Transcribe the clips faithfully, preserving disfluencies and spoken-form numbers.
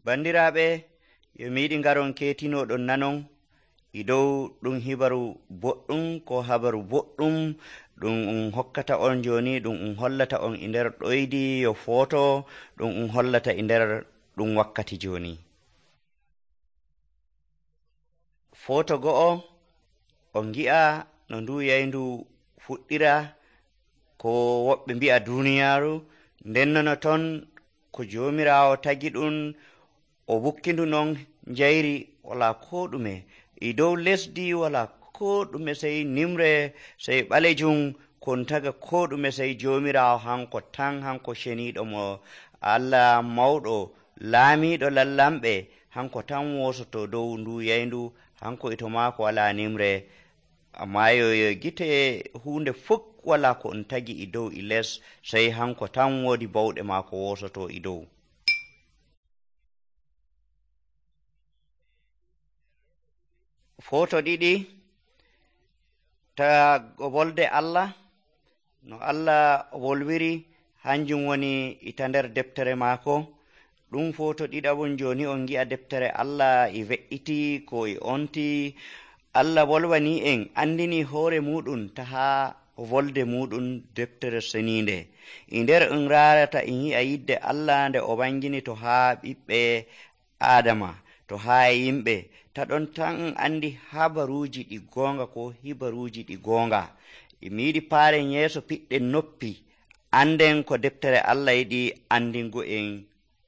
Bandiraɓe, yo miɗi ngaron ketino ɗon nanon e dow ɗum hibaru boɗɗum ko habaru boɗɗum ɗum um hokkata on joni, ɗum um hollata on e nder ɗoydi yo foto ɗum um hollata e nder ɗum wakkati joni. Foto go'o on gi'a no ndu yaydu fuɗɗira ko woɓɓe mbi'a duniyaru, nden nono ton ko jomirawo tagi ɗum o bukkindu non jayri wala ko ɗume e dow lesdi, wala ko ɗume sey nimre sey ɓalejum kon taga ko ɗume sey jomirawo hanko tan, hanko sheniɗo mo Allah mawɗo laamiɗo lallamɓe, hanko tan wosoto dow ndu yaydu, hanko ito mako wala nimre. Amma yo gite hunde fuk wala ko on tagi e dow e les, sey hanko tan wodi bawɗe mako wosoto e dow. Foto ɗiɗi ta wolde Allah, no Allah wolwiri hanjum woni ita nder deftere mako. Ɗum foto ɗiɗaɓon joni on gi'a deftere Allah e ve'iti ko e onti. Allah wolwani en, andini hoore muɗum taha volde muɗum deftere seninde. E nder en rarata en yi'a yidde Allah nde o bangini to ha ɓiɓɓe Adama, to ha yimɓe, ta ɗon tan andi habaruji ɗi gonga ko hibaruji ɗi gonga. E mi yiɗi paren yeeso piɗɗen noppi anden ko deftere Allah yiɗi andingo en.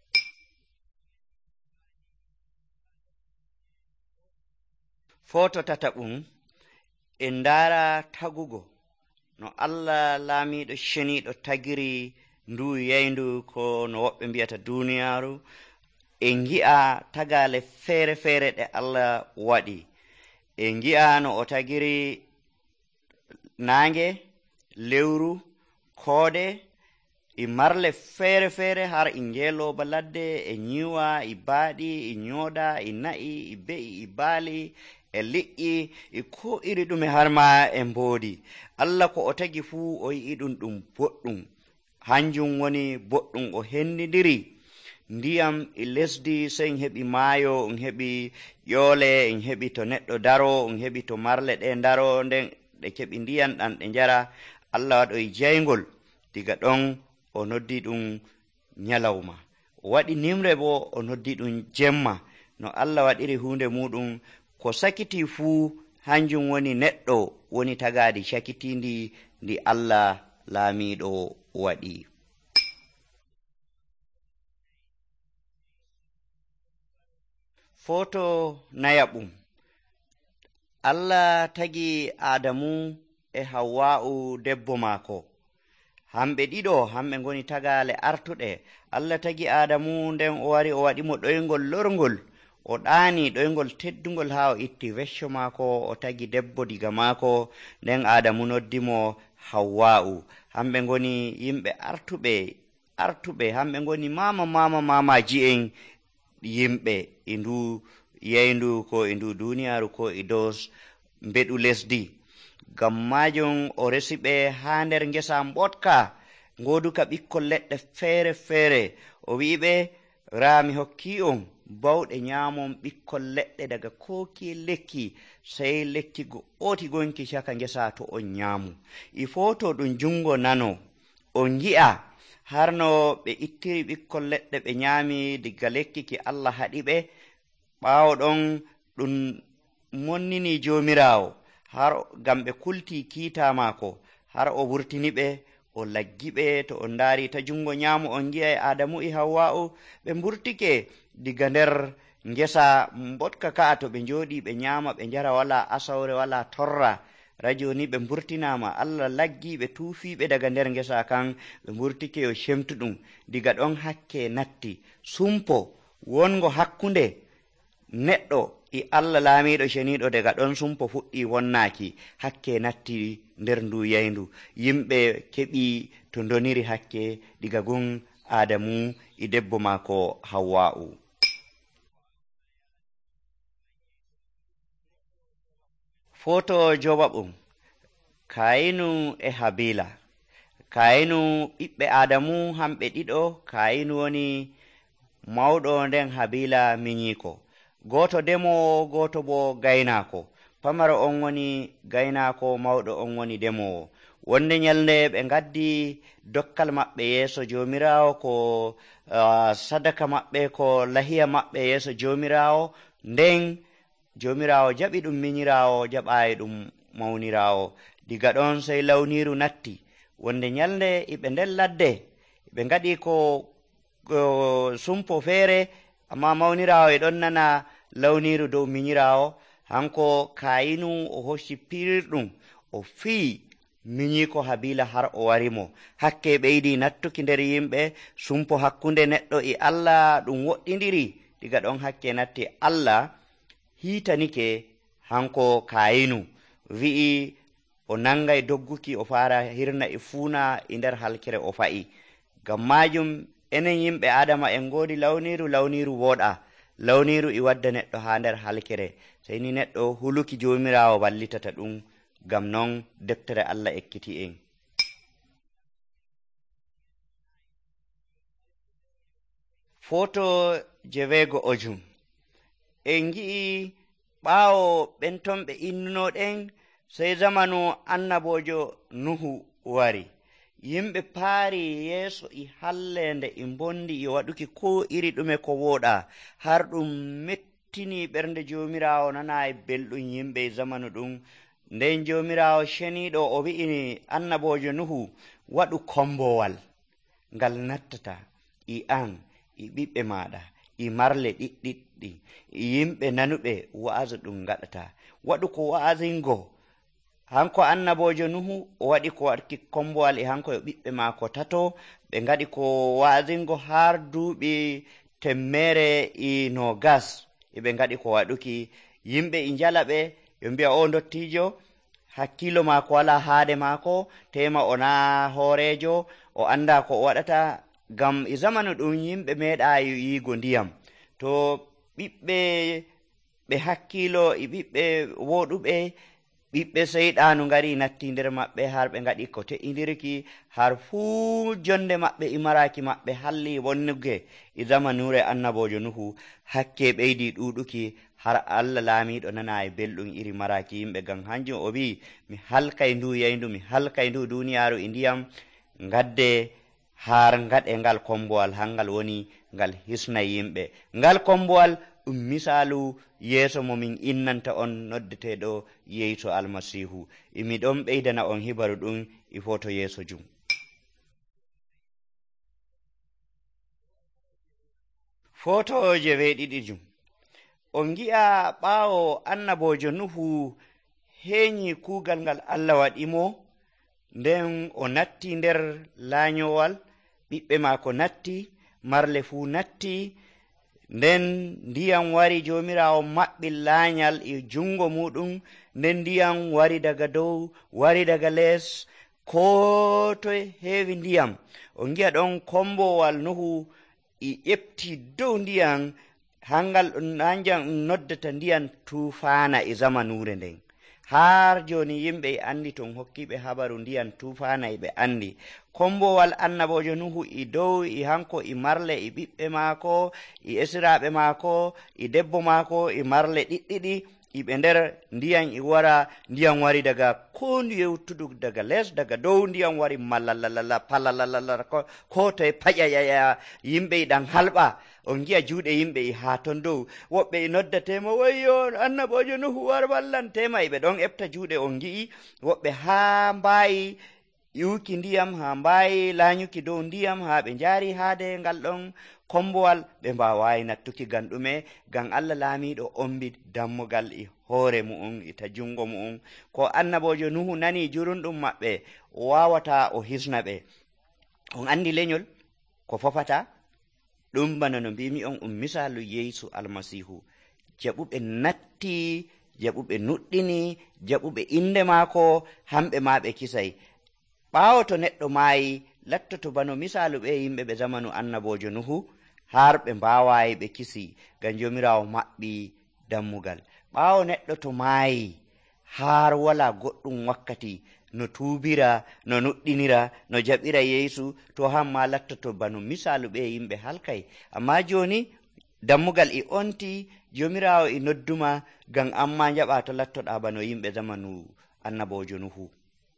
Foto tataɓum en ndara tagugo no Allah laamiɗo sheniɗo tagiri ndu yaydu ko no woɓɓe mbiyata duniyaru. En gi'a tagale feere feere ɗe Allah waɗi. En gi'a no o tagiri nange, lewru, koode e marle feere feere har e ngeloba ladde, e nyiwa, e baaɗi, e nyooda, e na'i, e be'i, e baali, e liƴƴi, e ko iri ɗume har ma e mboodi. Allah ko o tagi fuu o yi'i ɗum ɗum boɗɗum, hanjum woni boɗɗum o hendidiri ndiyam e lesdi, sey en heɓi maayo, en heɓi ƴoole, en heɓi to neɗɗo daro, en heɓi to marle ɗe daro, nden ɗe keɓi ndiyam ɗan ɗe njara. Allah waɗoy jaygol, diga ɗon o noddi ɗum nyalawma, o waɗi nimre bo o noddi ɗum jemma. No Allah waɗiri hunde muɗum, ko sakiti fuu hanjum woni neɗɗo woni tagadi sakitindi ndi Allah laamiɗo waɗi. Foto nayaɓum, Allah tagi Adamu e Hawwa'u debbo mako, hamɓe ɗiɗo hamɓe goni tagale artuɗe. Allah tagi Adamu, nden o wari o waɗimo ɗoygol lorngol, o ɗaani ɗoygol teddugol ha o itti wecco mako, o tagi debbo diga mako, nden Adamu noddimo Hawwa'u. Hamɓe goni yimɓe artuɓe artuɓe hamɓe goni mama mama mamaji en yimɓe e ndu yaydu ko e ndu duniyaru ko e dow mbeɗu lesdi. Ngam majum o resiɓe ha nder ngesa mbotka ngoduka ɓikkol leɗɗe feere feere. O wiɓe, raa mi hokki on bawɗe nyamon ɓikkol leɗɗe daga koki lekki, sey lekki go oti gonki caka ngesa to on nyamu. E foto ɗum jungo nano on gi'a har no ɓe ittiri ɓikkol leɗɗe ɓe nyami diga lekki ki Allah haɗi ɓe. Ɓaawo ɗon ɗum monnini jomirawo har gam ɓe kulti kiita mako, har o wurtini ɓe o laggi ɓe. To on ndaari ta jungo nyamo on gi'a e Adamu e Hawwa'u ɓe mburtike diga nder ngesa mbotka ka'a, to ɓe njooɗi ɓe nyama ɓe njara wala asawre wala torra. Rajoni ɓe mburtinama, Allah laggi ɓe tuufiɓe daga nder ngesa kan, ɓe mburtike yo shemtuɗum. Diga ɗon hakke natti sumpo wongo hakkunde neɗɗo e Allah laamiɗo sheniɗo, daga ɗon sumpo fuɗɗi wonnaki, hakke natti nder ndu yaydu. Yimɓe keɓi to doniri hakke diga gon Adamu e debbo mako Hawwa'u. Foto joɓaɓum, Kayinu e Habila. Kayinu ɓiɓɓe Adamu hamɓe ɗiɗo, Kayinu woni mawɗo nden habila miñiko. Goto demowo, goto bo gaynako. Pamaro on woni gaynako, mawɗo on woni demowo. Wonde nyalde ɓe gaddi dokkal maɓɓe yeeso jomirawo, ko uh, sadaka maɓɓe, ko lahiya maɓɓe yeeso jomirawo. Nden jomirawo jaɓi ɗum miñirawo, jaɓayi ɗum mawnirawo. Diga ɗon sey lawniru natti. Wonde nyalde iɓe nden ladde, ɓe gaɗi ko, ko sumpo feere, amma mawnirawo e ɗon nana lawniru dow miñirawo. Hanko Kayinu o hocci pirirɗum, o fii miñiko habila har o warimo. Hakke ɓeydi nattuki nder yimɓe, sumpo hakkunde neɗɗo e Allah ɗum woɗɗidiri. Diga ɗon hakke natti. Allah hiitanike hanko Kayinu, wi'i o nangay dogguki o fara hirna e fuuna e nder halkere o fa'i. Ngam majum enen yimɓe Adama en godi lawniru, lawniru woɗa, lawniru i wadda neɗɗo ha nder halkere. Sey ni neɗɗo huluki jomirawo wallitata ɗum. Ngam non deftere Allah ekkiti en. Foto jeweego ojum. En gi'i ɓaawo ɓen ton ɓe innunoɗen, sey zamanu annabojo Nuhu wari. Yimɓe paari yeeso i hallende i bondi i waɗuki ko iri ɗume ko woɗa, har ɗum mettini ɓernde jomirawo nana e belɗum yimɓe zamanu ɗum. Nden jomirawo ceniɗo o wi'ini annabojo Nuhu, waɗu kombowal ngal nattata i an, i ɓiɓɓe maɗa, i marle ɗiɗɗiɗɗi, i yimɓe nanuɓe wa'azu ɗum gaɗata. Waɗu ko wa'azingo. Hanko annabojo Nuhu o waɗi ko waɗki kombowal e hanko e ɓiɓɓe maako tato. Ɓe ngaɗi ko wa'azingo har duuɓi temmere i no gas. Eɓe ngaɗi ko waɗuki. Yimɓe i njala ɓe, yo mbiya o ndottijo hakkilo maako wala haade maako, tema o na hoorejo, o anda ko o waɗata. Ngam e zamanu ɗum yimɓe meeɗa yiigo ndiyam. To ɓiɓɓe ɓe hakkilo e ɓiɓɓe woɗuɓe, ɓiɓɓe seyɗanu ngari natti nder maɓɓe har ɓe ngaɗi ko te'indirki, har fuu jonde maɓɓe e maraki maɓɓe halli wonnuge e zamanure annabojo Nuhu. Hakke ɓeydi ɗuɗuki har Allah laamiɗo nana e belɗum iri maraki yimɓe. Ngam hanjum o wi, mi halkay ndu yeyndu, mi halkay ndu duniyaru e ndiyam. Ngadde har ngaɗe ngal kombowal, hangal woni ngal hisnay yimɓe. Ngal kombowal ɗum misalu yeeso mo min innanta on noddeteɗo Yeesu Almasihu. Imi ɗon ɓeydana on hibaru ɗum e foto yeeso jum. Foto je weeɗiɗi jum. On gi'a ɓaawo annabojo Nuhu heñi kuugal ngal Allah waɗimo, nden o natti nder laanyowal, ɓiɓɓe maako natti, marle fuu natti. Nden ndiyam wari, jomirawo maɓɓi laanyal e jungo muɗum, nden ndiyam wari daga dow, wari daga les, ko to heewi ndiyam. On gi'a ɗon kombowal Nuhu e ƴefti dow ndiyam, hangal hanjam noddata ndiyam tufana e zamanure nden. Har joni yimɓe e andi, ton hokkiɓe habaru ndiyam tufana e ɓe andi. Kombowal annabojo Nuhu e dow e hanko e marle e ɓiɓɓe maako, e esiraɓe maako, e debbo maako e marle ɗiɗɗiɗi, iɓe nder ndiyam e wara. Ndiyam wari daga ko yewtudu, daga les, daga dow. Ndiyam wari malalala palalala, ko, ko to e paƴaƴaya, yimɓe e ɗan halɓa. On gi'a juuɗe yimɓe e ha ton dow. Woɓɓe e noddatema, wayyo annabojo Nuhu war wallantema. Eɓe ɗon efta juuɗe. On gi'i woɓɓe ha mbayi iwki ndiyam, ha mbayi laanyuki dow ndiyam, ha ɓe njaari haade ngal ɗon kombowal, ɓe mbawayi nattuki. Ngam ɗume? Ngam Allah laamiɗo ombi dammugal e hoore mu'um, ita jungo mu'um. Ko annabojo Nuhu nani jurunɗum maɓɓe, o wawata o hisna ɓe. On andi lenyol ko fofata ɗum, bana no mbimi on, um misalu Yeesu Almasihu. Jaɓuɓe natti, jaɓuɓe nuɗɗini, jaɓuɓe inde maako, hamɓe ma ɓe kisay. Ɓaawo to neɗɗo maayi, lattoto bano misalu ɓe yimɓe ɓe zamanu annabojo Nuhu, har ɓe mbawayi ɓe kisi, ngam jomirawo maɓɓi dammugal. Ɓaawo neɗɗo to maayi, har wala goɗɗum wakkati no tuubira no nuɗɗinira no jaɓira yeesu to hamma lattoto bano misalu ɓe yimɓe halkay. amma joni dammugal i onti, jomirawo i nodduma ngam amma jaɓa to lattoɗa bano yimɓe zamanu annabojo nuhu.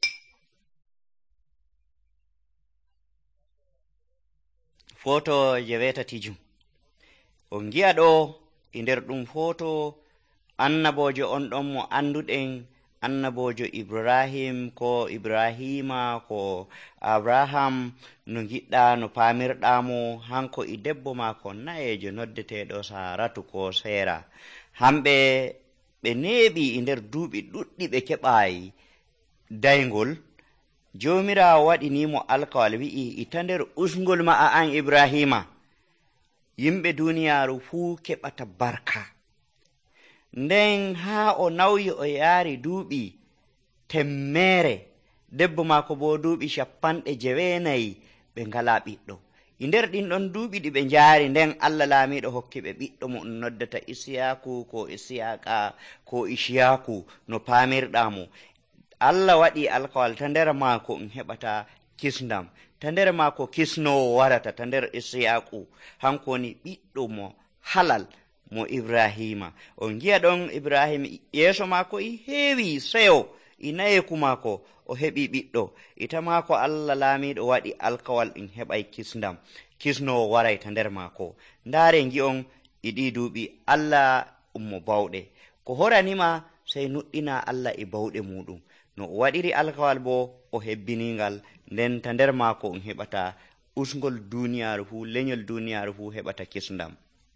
foto je wetatijum on gi'a ɗo e nder ɗum foto annabojo on ɗon mo anduɗen, annabojo ibrahim ko ibrahima ko abraham no giɗɗa no pamirɗamo, hanko e debbo mako nayejo noddeteɗo saratu ko sera. hamɓe ɓe neeɓi e nder duuɓi ɗuɗɗi ɓe keɓayi daygol. jomirawo waɗinimo alkawal wi'i ita nder usgol ma'a an ibrahima yimɓe duniyaru fuu keɓata barka. nden ha o nawyi o yaari duuɓi temmere, debbo mako bo duuɓi capanɗe jeweenayi, ɓe ngala ɓiɗɗo. e nder ɗin ɗon duuɓi ɗi ɓe njaari, nden allah laamiɗo hokki ɓe ɓiɗɗo mo on noddata isiyaku ko isiyaka ko ishiyaku no paamirɗamo. allah waɗi alkawal ta nder maako on heɓata kisndam, ta nder maako kisnowo warata, ta nder isiyaku hanko woni ɓiɗɗo mo halal mo ibrahima. on gi'a ɗon ibrahima yeeso maako i heewi seyo, i nayeku maako o heɓi ɓiɗɗo, ita maako allah laamiɗo waɗi alkawal ɗum heɓay kisndam, kisnowo waray ta nder maako. ndaare gi'on iɗi duuɓi allah ummo bawɗe, ko horanima sey nuɗɗina allah e bawɗe muɗum. no o waɗiri alkawal bo o hebbiningal, nden ta nder maako on heɓata usgol duniyaru fuu, lenyol duniyaru fuu heɓata kisndam.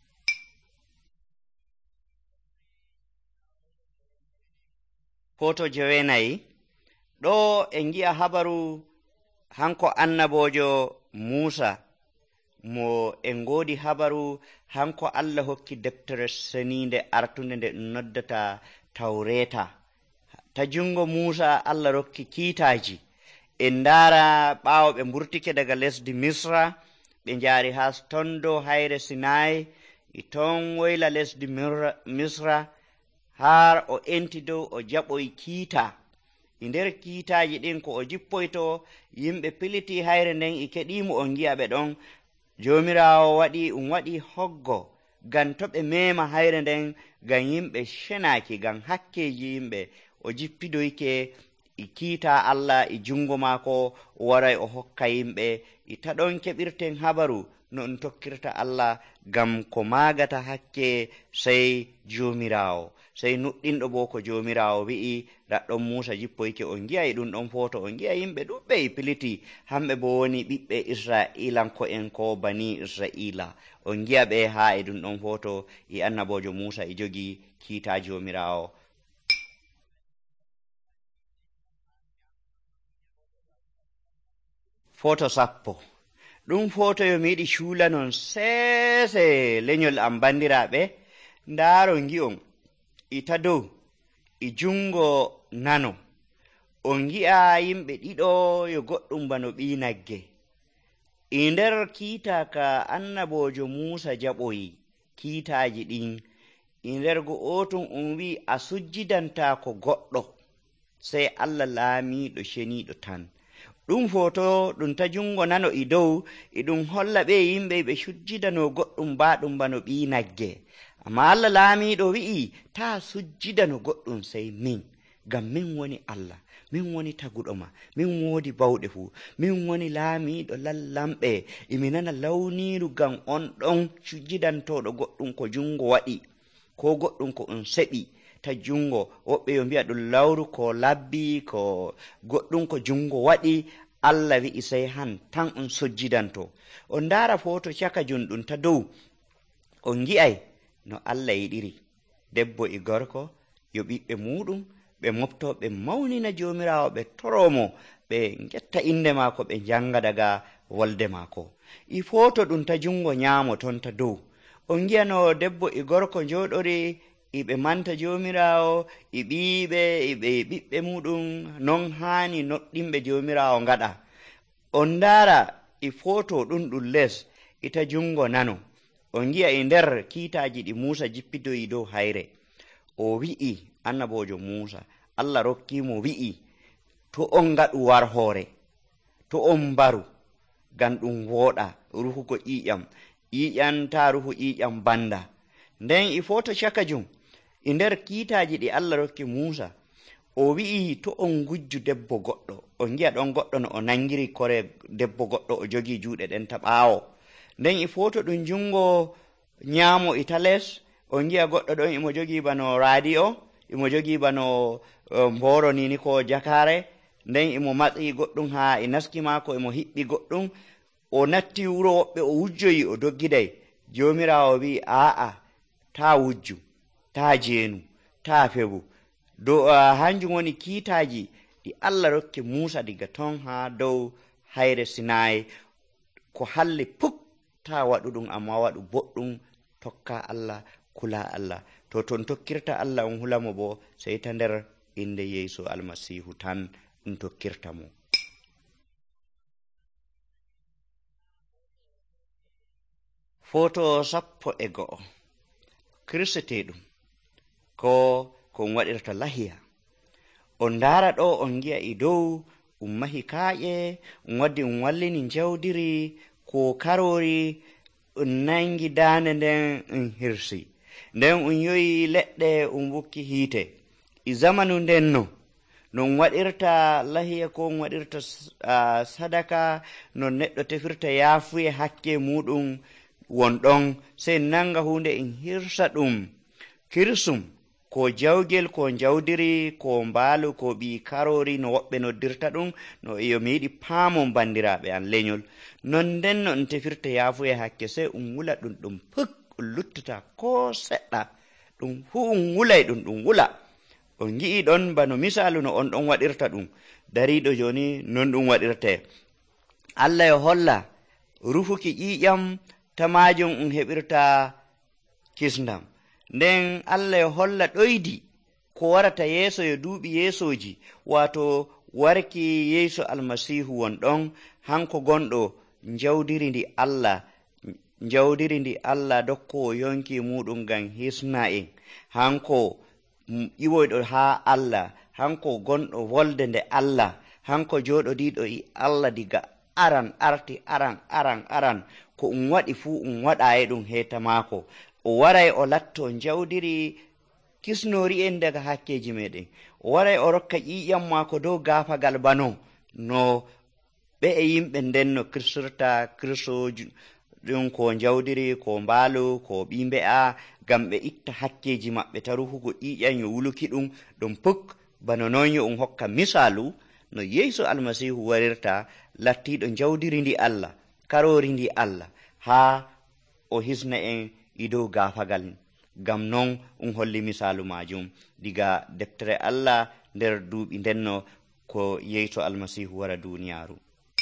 foto jewenayi ɗo en gi'a habaru hanko annabojo musa mo en godi habaru hanko allah hokki deftere seninde artunde nde ɗum noddata tawreta. ta jungo musa allah rokki kiitaji. en ndara ɓaawo ɓe mburtike daga lesdi misra ɓe njaari ha tondo hayre sinai, e ton woyla lesdi misra har o enti dow o jaɓoy kiita. e nder kiitaji ɗin ko o jippoyto yimɓe piliti hayre nden e keɗimo on gi'a ɓe ɗon. jomirawo waɗi um waɗi hoggo ngam to ɓe mema hayre nden, ngam yimɓe shenaki, ngam hakkeji yimɓe. o jippidoyke e kiita allah e jungo maako, o waray o hokka yimɓe. e taɗon keɓirten habaru no on tokkirta allah, ngam ko magata hakke sey jomirawo, sey nuɗɗinɗo bo ko jomirawo wi'i. raɗɗon musa jippoyke on gi'a e ɗum ɗon foto on gi'a yimɓe ɗuɓɓe e piliti, hamɓe bo woni ɓiɓɓe israilanko en ko bani israila. on gi'a ɓe ha e ɗum ɗon foto e annabojo musa e jogi kiita jomirawo. foto sappo ɗum foto yo mi yiɗi cuula non seese lenyol am bandiraɓe. ndaaro gi'on ita dow e jungo nano on gi'a yimɓe ɗiɗo yo goɗɗum bano ɓi nagge. e nder kiita ka annabojo musa jaɓoyi kiitaji ɗin, e nder go otum um wi a sujjidanta ko goɗɗo, sey allah laamiɗo ceniɗo tan. ɗum foto ɗum ta jungo nano e dow e ɗum holla ɓe yimɓe ɓe sujjidano goɗɗum baɗum bano ɓi nagge. amma allah laamiɗo wi'i ta sujjidano goɗɗum sey min, ngam min woni allah, min woni taguɗo ma, min woodi bawɗe fuu, min woni laamiɗo lallamɓe. emi nana lawniru ngam on ɗon sujjidantoɗo goɗɗum ko jungo waɗi, ko goɗɗum ko on seɓi ta jungo. woɓɓe yo mbi'a ɗum lawru ko labbi ko goɗɗum ko jungo waɗi. allah wi'i sey han tan on sujjidanto. on ndaara foto caka junɗum ta dow on gi'ay no allah yiɗiri. debbo e gorko yo ɓiɓɓe muɗum ɓe mofto ɓe mawnina jomirawo, ɓe toromo, ɓe getta inde maako, ɓe janga daga wolde maako. e foto ɗum ta jungo nyamo ton ta dow on gi'a no debbo e gorko joɗori, iɓe manta jomirawo, e ɓiɓe eɓe ɓiɓɓe muɗum, non hani noɗɗinɓe jomirawo ngaɗa. on ndaara e foto ɗum ɗum les ita jungo nano on gi'a e nder kiitaji ɗi musa jippidoyi dow hayre. o wi'i annabojo musa Allah rokkimo wi'i to on ngaɗu war hoore, to on mbaru ngam ɗum wooɗa ruhugo ƴiƴam, ƴiƴam ta ruhu ƴiƴam banda. Nden e foto cakajum e nder kiitaji ɗi Allah rokki Musa, o wi'i to on gujju debbo goɗɗo, on gi'a ɗon goɗɗo no o nangiri kore debbo goɗɗo o jogi juuɗe ɗen ta ɓaawo. Nden e foto ɗum jungo nyaamo ita les, on gi'a goɗɗo ɗon imo jogi bano radio, imo jogi bano mboro nini ko jakare, nden imo matsi goɗɗum ha e naski maako imo hiɓɓi goɗɗum, o natti wuro woɓɓe o wujjoyi o doggiday. Jomirawo wi a'a ta wujju, ta jeenu, ta febu. Do uh, hanjum woni kiitaji ɗi Allah rokki Musa diga ton ha dow hayre Sinai, ko halli puk ta waɗu ɗum amma waɗu boɗɗum, tokka Allah, kula Allah. To ton tokkirta Allah on hulamo bo sey ta nder inde Yeesu almasihu tan ɗum tokkirta mo. Foto sappo e go'o kirseteɗum ko kon waɗirta lahiya. On ndaara ɗo on gi'a e dow um mahi kaaƴe, um waddi um wallini jawdiri ko karori, um nangi daande nden um hirsi, nden um yoyi leɗɗe um wukki hiite. E zamanu nden no no um waɗirta lahiya ko um waɗirta uh, sadaka, no neɗɗo tefirta yaafuye hakke muɗum won ɗon, sey nanga hunde en hirsa ɗum kirsum, ko jawgel, ko jawdiri, ko mbaalu, ko ɓi karori, no woɓɓe noddirta ɗum, no yo mi yiɗi paamon bandiraɓe an leñol. Non nden no en tefirta yaafuye hakke, sey um wula ɗum ɗum puk, um luttata ko seɗɗa, ɗum fu um wulay ɗum ɗum wula. On gi'i ɗon bano misalu no on ɗon waɗirta ɗum, dariɗo joni non ɗum waɗirte. Allah yo holla rufuki ƴiƴam tamajum um heɓirta kisndam. Nden Allah yo holla ɗoydi ko warata yeeso yo duuɓi yeesoji, wato warki Yeesu almasihu won ɗon, hanko gonɗo jawdiri ndi Allah, jawdiri ndi Allah dokko yonki muɗum ngam hisna en, hanko iwoyɗo ha Allah, hanko gonɗo wolde nde Allah, hanko joɗodiɗo e Allah diga aran arti aran aran aran, ko um waɗi fuu um waɗa e ɗum heeta maako. O waray o latto jawdiri kisnori en daga hakkeji meɗen, o waray o rokka ƴiƴam maako dow gafagal bano no ɓe e yimɓe nden no kirsirta kirsoji ɗum, ko jawdiri, ko mbaalu, ko ɓi mbe'a, ngam ɓe itta hakkeji maɓɓe ta ruhugo ƴiƴam yo wuluki ɗum ɗum puk. Bano noon yo um hokka misalu no Yeesu almasihu warirta lattiɗo jawdiri ndi Allah, karori ndi Allah, ha o hisna en e dow gafagal. Ngam non um holli misalu majum diga deftere Allah nder duuɓi ndenno ko Yeesu almasihu wara duniyaru.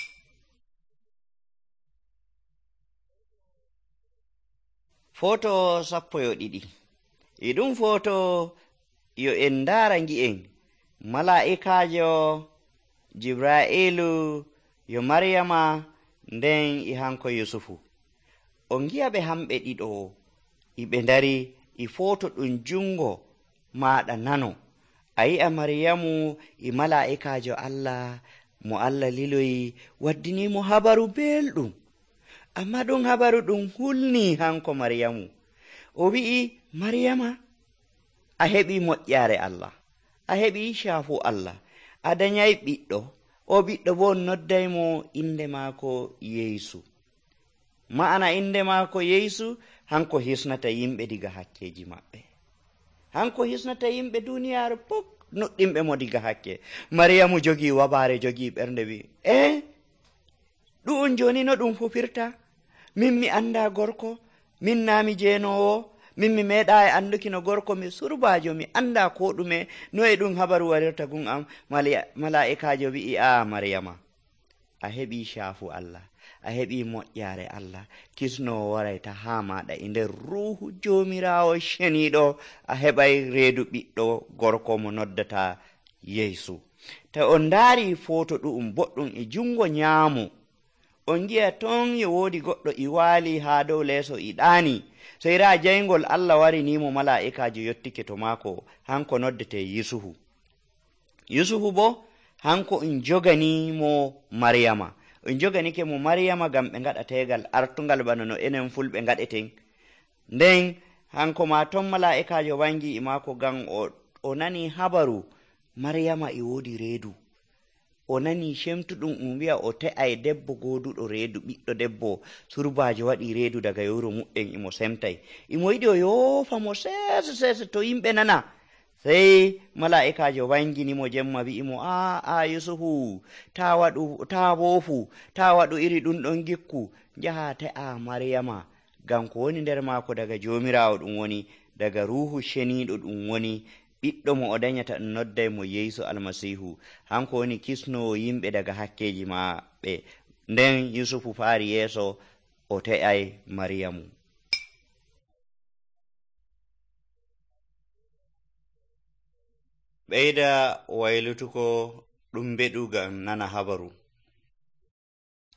Foto sappo yo ɗiɗi e ɗum foto yo en ndaara ngi'en mala'ikajo Jibra'ilu yo Maryama nden e hanko Yusufu. On gi'a ɓe hamɓe ɗiɗo iɓe ndari e foto ɗum jungo maɗa nano, a yi'a Maryamu e mala'ikajo Allah mo Allah liloyi waddinimo habaru belɗum, amma ɗum habaru ɗum hulni hanko Maryamu. O wi'i, Maryama, a heɓi moƴƴare Allah, a heɓi shaafu Allah, a dañay ɓiɗɗo, o ɓiɗɗo bo noddaymo inde maako Yeesu. Ma'ana inde maako Yeesu, hanko hisnata yimɓe diga hakkeji maɓɓe, hanko hisnata yimɓe duniyaaru pok nuɗɗinɓe mo diga hakke. Maryamu jogi wabare, jogi ɓernde, wi e ɗum joni no ɗum fufirta? Min mi anda gorko, min nami jeenowo, min mi meeɗa e anduki no gorko, mi surbajo, mi anda ko ɗume, no e ɗum habaru warirta gun am? Mala'ikajo wi'i, a Maryama, a heɓi shaafu Allah, a heɓi moƴƴare Allah, kisnowo warayta ha maɗa e nder ruhu jomirawo sheniɗo, a heɓay reedu ɓiɗɗo gorko mo noddata Yeesu. Ta on ndaari foto ɗum boɗɗum e jungo nyaamo, on gi'a ton yo woodi goɗɗo i waali ha dow leeso i ɗaani, seyra jayngol Allah warinimo mala'ikajo yottike to maako, hanko noddete Yusufu. yusufu bo hanko en jogani mo maryama en joganike mo maryama gam ɓe gaɗa tegal artungal bana no enen fulɓe gaɗeten. nden hanko ma ton mala'ikajo wangi e mako gam o, o nani habaru maryama e wodi reedu, o nani shemtuɗum um wi'a o te'ay debbo goduɗo reedu, ɓiɗɗo debbo surbajo waɗi reedu daga yewro muɗɗen imo semtay, imo yiɗi o yofa mo sese sese to yimɓe nana. sey mala'ikajo wanginimo jemma wi'imo a a yusufu ta waɗu ta wofu ta waɗu iri ɗum ɗon gikku, jaha te'a maryama gam ko woni nder mako daga jomirawo ɗum woni, daga ruhu sheniɗo ɗum woni, ɓiɗɗo mo o dañata ɗum nodday mo yeesu almasihu, hanko woni kisnowo yimɓe daga hakkeji maɓɓe. nden yusufu faari yeeso o te'ay maryamu. ɓeyda waylutuko ɗum beɗu gam nana habaru.